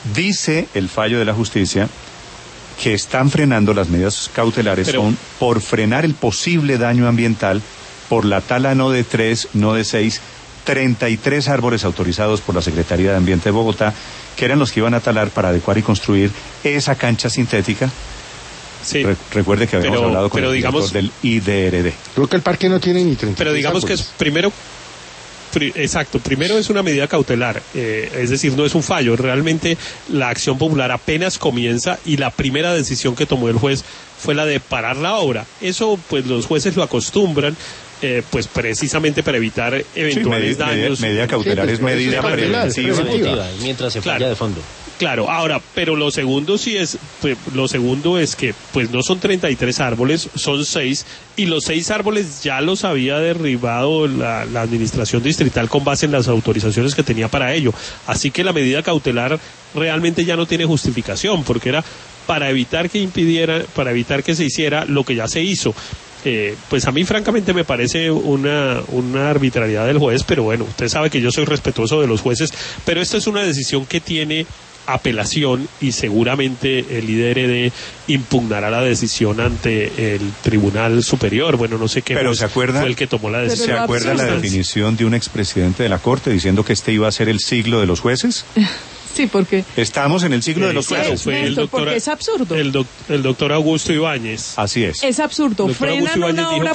Dice el fallo de la justicia que están frenando las medidas cautelares son por frenar el posible daño ambiental por la tala no de 3, no de 6, 33 árboles autorizados por la Secretaría de Ambiente de Bogotá, que eran los que iban a talar para adecuar y construir esa cancha sintética. Sí. Recuerde que habíamos hablado con el director del IDRD. Creo que el parque no tiene ni 33 Pero digamos árboles. Que es primero es una medida cautelar, es decir, no es un fallo, realmente la acción popular apenas comienza y la primera decisión que tomó el juez fue la de parar la obra. Eso pues los jueces lo acostumbran, pues precisamente para evitar eventuales daños. Medida cautelar es medida preventiva. Mientras se falla de fondo. Claro, ahora, pero lo segundo es que pues no son 33 árboles, son 6, y los 6 árboles ya los había derribado la administración distrital con base en las autorizaciones que tenía para ello. Así que la medida cautelar realmente ya no tiene justificación, porque era para evitar que se hiciera lo que ya se hizo. Pues a mí francamente me parece una arbitrariedad del juez, pero bueno, usted sabe que yo soy respetuoso de los jueces, pero esta es una decisión que tiene apelación y seguramente el IDRD impugnará la decisión ante el Tribunal Superior. Bueno, no sé qué pero ¿se acuerda, fue el que tomó la decisión? ¿Se acuerda la definición de un expresidente de la Corte diciendo que este iba a ser el siglo de los jueces? Sí, porque estamos en el siglo de los jueces. Porque es absurdo. El doctor Augusto Ibáñez. Así es. Es absurdo. Frenan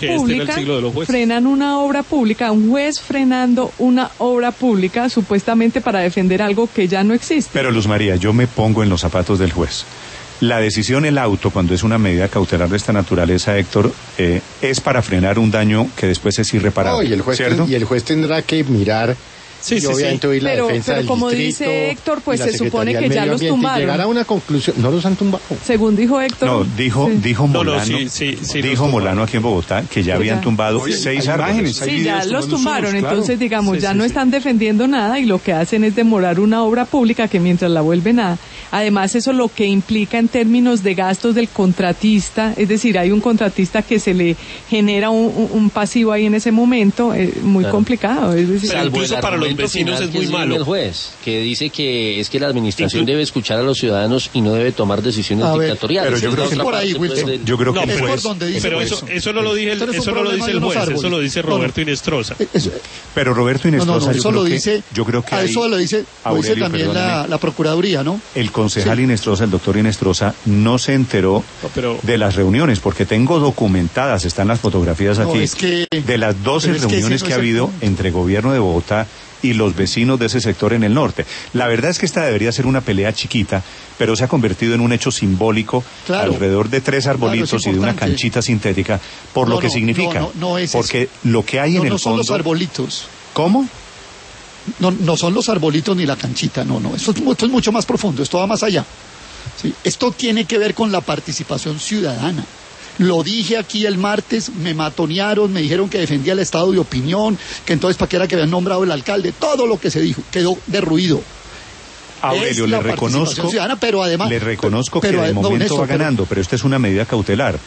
una obra pública, un juez frenando una obra pública supuestamente para defender algo que ya no existe. Pero Luz María, yo me pongo en los zapatos del juez. La decisión, el auto, cuando es una medida cautelar de esta naturaleza, Héctor, es para frenar un daño que después es irreparable. Y el juez tendrá que mirar. Sí, pero como dice Héctor, pues se supone que ya los tumbaron. Llegar a una conclusión, no los han tumbado. Según dijo Héctor. No, dijo Molano, Molano aquí en Bogotá, que ya habían tumbado 6 árboles. Sí, ya los tumbaron, entonces digamos, ya no están defendiendo nada y lo que hacen es demorar una obra pública que mientras la vuelven a... Además, eso lo que implica en términos de gastos del contratista, es decir, hay un contratista que se le genera un pasivo ahí en ese momento, muy complicado. Es decir, pero incluso para los vecinos es muy malo. El juez, que dice que es que la administración debe escuchar a los ciudadanos y no debe tomar decisiones dictatoriales. Pero yo creo que por ahí, Wilson. Yo creo que es por donde dice pero eso no lo dice el juez, eso lo dice Roberto Inestrosa. Pero Roberto Inestrosa, yo creo que eso lo dice también la Procuraduría, ¿no? El concejal Inestrosa, el doctor Inestrosa, no se enteró de las reuniones, porque tengo documentadas, están las fotografías aquí, de las 12 reuniones que ha habido entre gobierno de Bogotá y los vecinos de ese sector en el norte. La verdad es que esta debería ser una pelea chiquita, pero se ha convertido en un hecho simbólico, alrededor de 3 arbolitos y de una canchita sintética, por lo que significa. No es porque eso. Lo que hay en el fondo... No son los arbolitos. ¿Cómo? No son los arbolitos ni la canchita, no. Esto es mucho más profundo, esto va más allá. ¿Sí? Esto tiene que ver con la participación ciudadana. Lo dije aquí el martes, me matonearon, me dijeron que defendía el estado de opinión, que entonces para qué era que habían nombrado el alcalde, todo lo que se dijo quedó derruido. Aurelio, le reconozco que de momento va ganando, pero esta es una medida cautelar.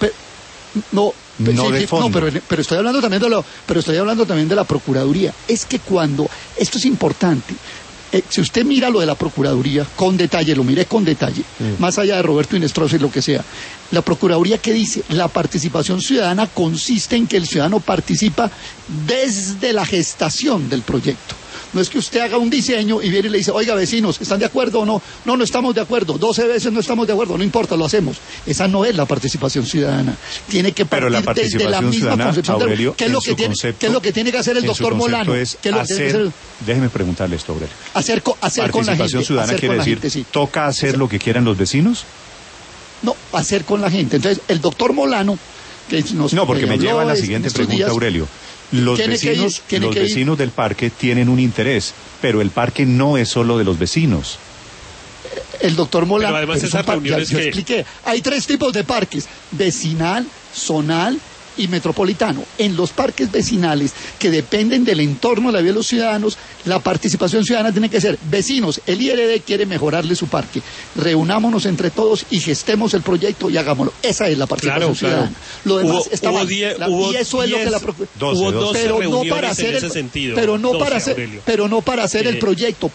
Pero estoy hablando también de la Procuraduría. Es que esto es importante. Si usted mira lo de la Procuraduría con detalle, lo miré con detalle, más allá de Roberto Inestrosa y lo que sea, la Procuraduría, ¿qué dice? La participación ciudadana consiste en que el ciudadano participa desde la gestación del proyecto. No es que usted haga un diseño y viene y le dice, oiga, vecinos, ¿están de acuerdo o no? No estamos de acuerdo, 12 veces no estamos de acuerdo, no importa, lo hacemos. Esa no es la participación ciudadana. Tiene que partir desde la misma concepción. Aurelio, ¿Qué es lo que tiene que hacer el doctor Molano? Déjeme preguntarle esto, Aurelio. Hacer con la gente. Participación ciudadana quiere decir, ¿toca hacer lo que quieran los vecinos? No, hacer con la gente. Entonces, el doctor Molano... porque me lleva a la siguiente pregunta, Aurelio. Los vecinos del parque tienen un interés, pero el parque no es solo de los vecinos. El doctor Molano, pero además yo expliqué, hay 3 tipos de parques: vecinal, zonal y metropolitano. En los parques vecinales, que dependen del entorno de la vida de los ciudadanos, La participación ciudadana tiene que ser, vecinos, el IRD quiere mejorarle su parque, reunámonos entre todos y gestemos el proyecto y hagámoslo. Esa es la participación ciudadana. Lo demás está mal. Y eso es lo que la hubo 12 reuniones en ese sentido. Pero no para hacer el proyecto,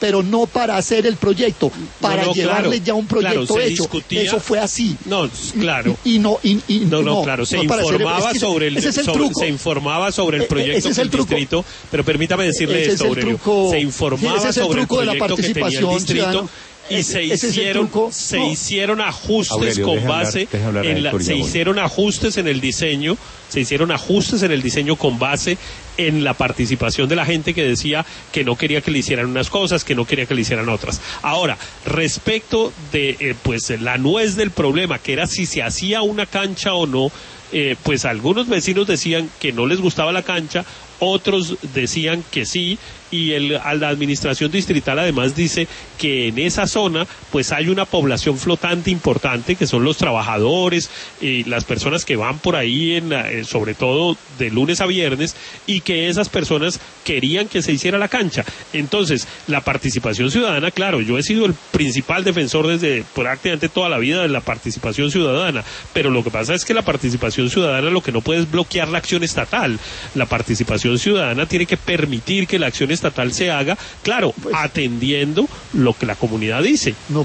para llevarle ya un proyecto hecho. Eso fue así. No, claro. Claro, se informaba sobre el proyecto del distrito, pero permítame decirle esto, Aurelio. Se informaba sobre el proyecto que tenía el distrito y se hicieron ajustes, Aurelio, con base se hicieron ajustes en el diseño con base en la participación de la gente que decía que no quería que le hicieran unas cosas, que no quería que le hicieran otras. Ahora, respecto de pues la nuez del problema, que era si se hacía una cancha o no, pues algunos vecinos decían que no les gustaba la cancha, otros decían que sí, y la administración distrital además dice que en esa zona pues hay una población flotante importante, que son los trabajadores y las personas que van por ahí sobre todo de lunes a viernes, y que esas personas querían que se hiciera la cancha. Entonces, la participación ciudadana, claro, yo he sido el principal defensor desde prácticamente toda la vida de la participación ciudadana, pero lo que pasa es que la participación ciudadana lo que no puede es bloquear la acción estatal. La participación ciudadana tiene que permitir que la acción estatal se haga, claro, atendiendo lo que la comunidad dice. No